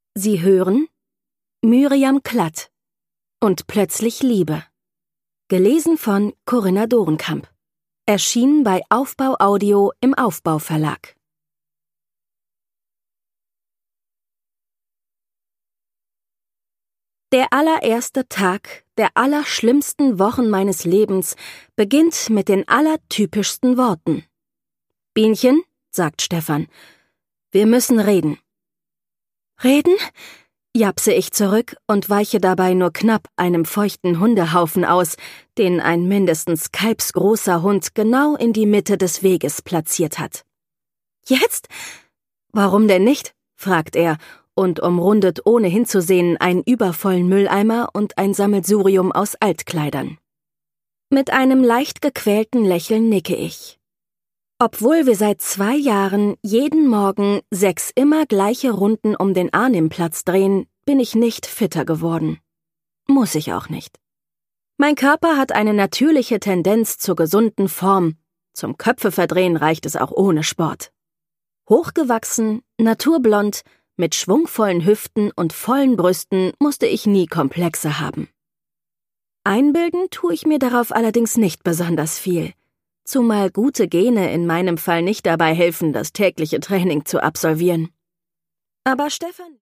Sie hören Myriam Klatt und Plötzlich Liebe. Gelesen von Corinna Dorenkamp. Erschienen bei Aufbau Audio im Aufbau Verlag. Der allererste Tag der allerschlimmsten Wochen meines Lebens beginnt mit den allertypischsten Worten. »Bienchen«, sagt Stefan, »wir müssen reden.« »Reden?«, japse ich zurück und weiche dabei nur knapp einem feuchten Hundehaufen aus, den ein mindestens kalbsgroßer Hund genau in die Mitte des Weges platziert hat. »Jetzt?« »Warum denn nicht?«, fragt er und umrundet ohne hinzusehen einen übervollen Mülleimer und ein Sammelsurium aus Altkleidern. Mit einem leicht gequälten Lächeln nicke ich. Obwohl wir seit 2 Jahren jeden Morgen 6 immer gleiche Runden um den Arnimplatz drehen, bin ich nicht fitter geworden. Muss ich auch nicht. Mein Körper hat eine natürliche Tendenz zur gesunden Form. Zum Köpfeverdrehen reicht es auch ohne Sport. Hochgewachsen, naturblond, mit schwungvollen Hüften und vollen Brüsten musste ich nie Komplexe haben. Einbilden tue ich mir darauf allerdings nicht besonders viel. Zumal gute Gene in meinem Fall nicht dabei helfen, das tägliche Training zu absolvieren. Aber Stefan...